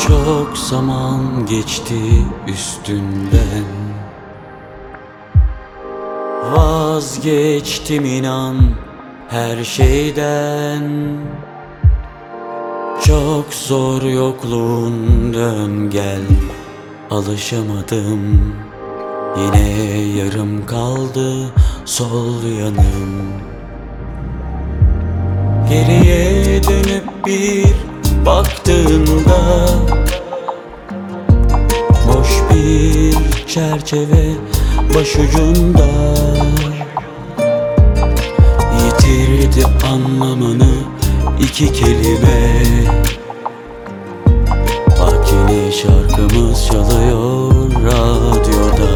Çok zaman geçti üstünden, vazgeçtim inan her şeyden. Çok zor yokluğun, dön gel, alışamadım. Yine yarım kaldı sol yanım. Geriye dönüp bir baktığımda, boş bir çerçeve başucumda. Yitirdi anlamını iki kelime. Bak yine şarkımız çalıyor radyoda.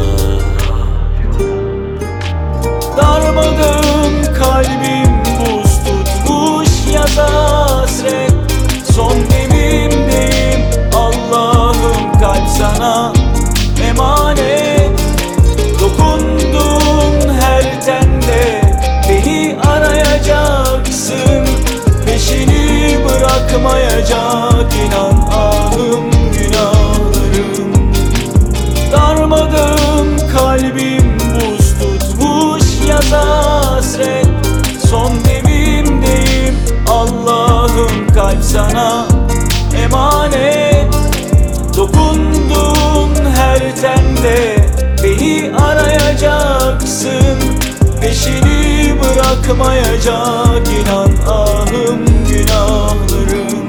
Darmadağın kalbim, buz tutmuş yaza hasret. Son demimdeyim, Allah'ım kalp sana emanet. Dokunduğun her tende beni arayacaksın. Peşini bırakmayacak inan ahım günahlarım. Darmadağın kalbim, buz tutmuş yaza hasret. Son demimdeyim, Allah'ım kalp sana emanet. Dokunduğun her tende beni arayacaksın. Peşini bırakmayacak inan ahım günahlarım.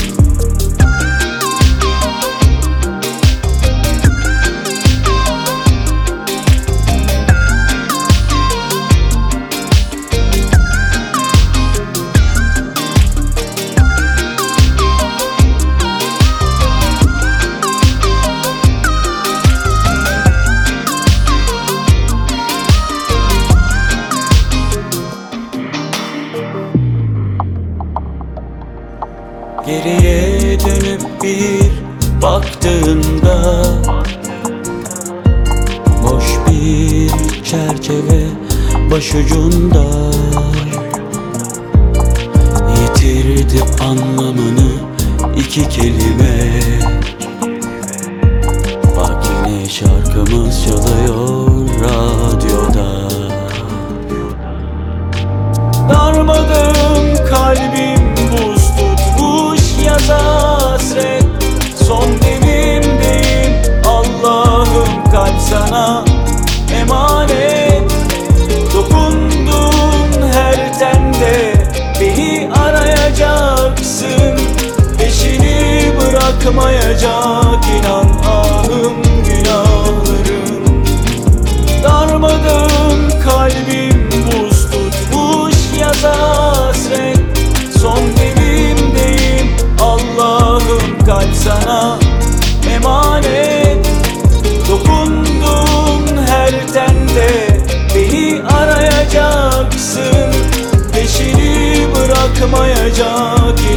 Geriye dönüp bir baktığımda, boş bir çerçeve başucunda. Yitirdi anlamını iki kelime. Bak yine şarkımız çalıyor radyoda. Darmadağın kalbim, buz tutmuş yaza hasret. Son demimdeyim, Allah'ım kalp sana emanet. Dokunduğun her tende beni arayacaksın. Peşini bırakmayacak inan ahım günahlarım. Darmadağın kalbim, buz tutmuş yaza hasret. Son demimdeyim, Allah'ım kalp sana emanet. Dokunduğun her tende beni arayacaksın. Peşini bırakmayacak